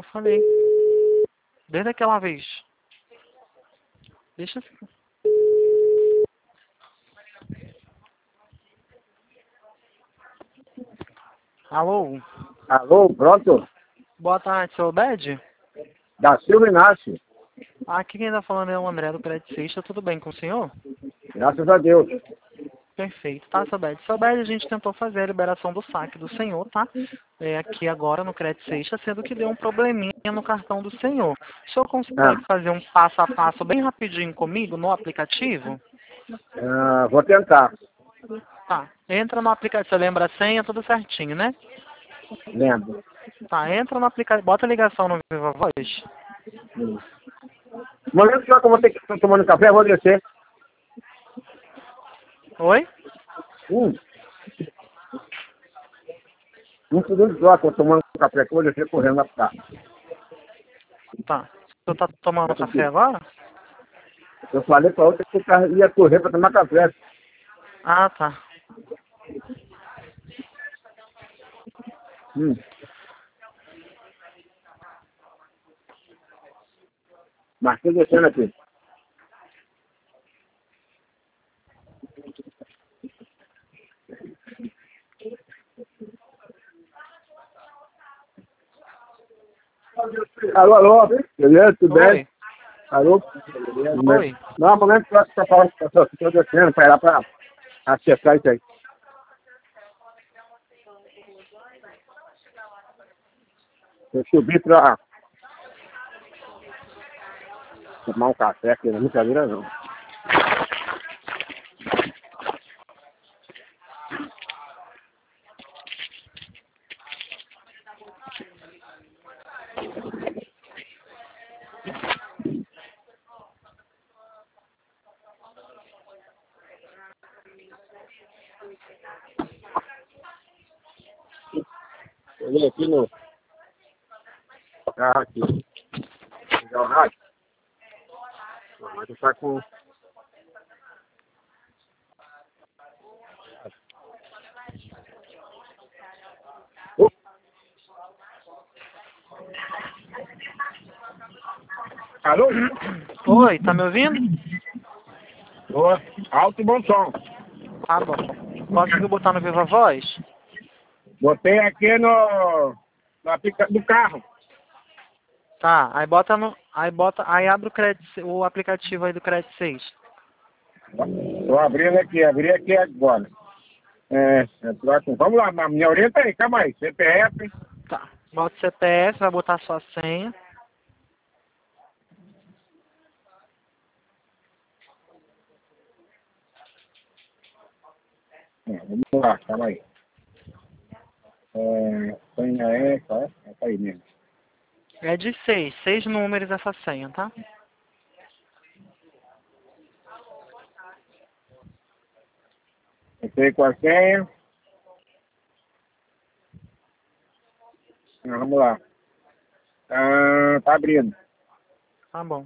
Eu falei. Desde aquela vez. Deixa assim. Alô? Alô, pronto? Boa tarde, seu Obed? Da Silva Inácio. Aqui quem tá falando é o André do Crédito Sexta. Tudo bem com o senhor? Graças a Deus. Perfeito, tá, seu Obed? Seu Obed, a gente tentou fazer a liberação do saque do senhor, tá? Aqui agora no Crédito Sexta, sendo que deu um probleminha no cartão do senhor. O senhor consegue fazer um passo a passo bem rapidinho comigo no aplicativo? Vou tentar. Tá, entra no aplicativo, você lembra a senha, tudo certinho, né? Lembro. Tá, entra no aplicativo, bota a ligação no Viva Voz. No momento que eu vou ter que estar tomando café, eu vou descer. Oi? Um segundo só, que eu tô tomando café, que eu vou descer correndo lá pra cá. Tá, o senhor tá tomando café agora? Eu falei pra outra que o carro ia correr pra tomar café. Ah, tá. Mas tô descendo aqui. Alô, alô, beleza? Tudo Oi. bem? Alô? Oi. Não, momento que eu estou falando com a pessoa, estou descendo para ir lá para acertar isso aí. Eu subi para tomar um café aqui, não é brincadeira não. Eu vim aqui no... aqui. Ligar o rádio. O rádio tá com... Alô? Oi, tá me ouvindo? Ô, alto e bom som. Tá bom. Conseguiu botar no Viva Voz? Botei aqui no do carro. Tá, aí abre o aplicativo aí do Crédito 6. Tô abrindo aqui, abri aqui agora. Vamos lá, me orienta aí, calma aí. CPF. Tá. Bota o CPF, vai botar sua senha. Vamos lá, calma aí. Senha é, tá aí mesmo. É de 6 números essa senha, tá? Entrei com a senha. Vamos lá. Tá abrindo. Tá bom.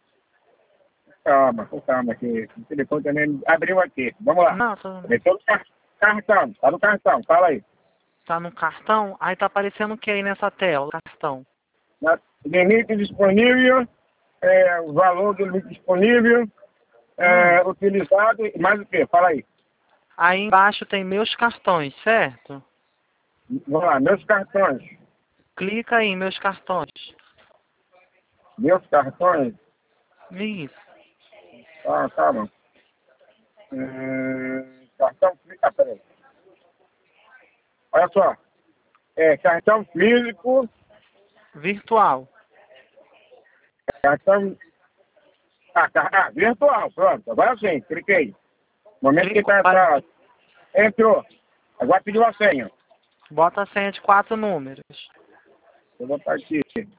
Calma, que o telefone também abriu aqui. Vamos lá. Não, tá, Entrou no cartão, tá no cartão, fala aí. tá no cartão? Aí tá aparecendo o que aí nessa tela, o cartão? Limite disponível, o valor do limite disponível, utilizado, mais o que? Fala aí. Aí embaixo tem meus cartões, certo? Vamos lá, meus cartões. Clica aí, meus cartões. Meus cartões? Isso. Tá bom. Cartão físico, peraí. Olha só. Cartão físico. Virtual. Cartão... virtual, pronto. Agora sim, cliquei. Momento que tá... Entrou. Agora pediu a senha. Bota a senha de 4 números. Vou botar aqui.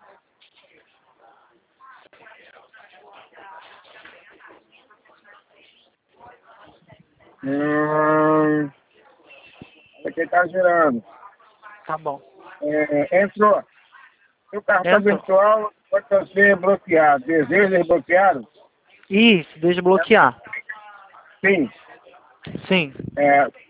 Aqui tá girando. Tá bom. Entrou. O cartão virtual pode ser bloqueado. Deseja desbloquear? Isso, desbloquear. Sim. Sim.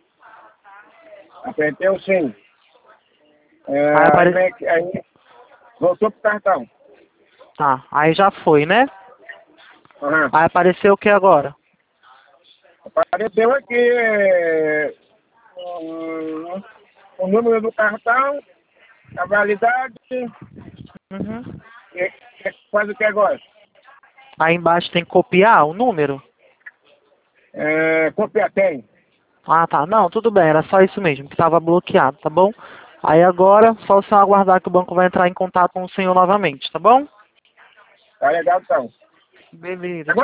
Apertei o sim. Aí Voltou pro cartão. Tá, aí já foi, né? Aham. Aí apareceu o que agora? Apareceu aqui o número do cartão, a validade. Uhum. Faz o que agora? Aí embaixo tem que copiar o número? Copiar tem. Ah, tá. Não, tudo bem, era só isso mesmo, que estava bloqueado, tá bom? Aí agora, só o senhor aguardar que o banco vai entrar em contato com o senhor novamente, tá bom? Tá legal então. Beleza.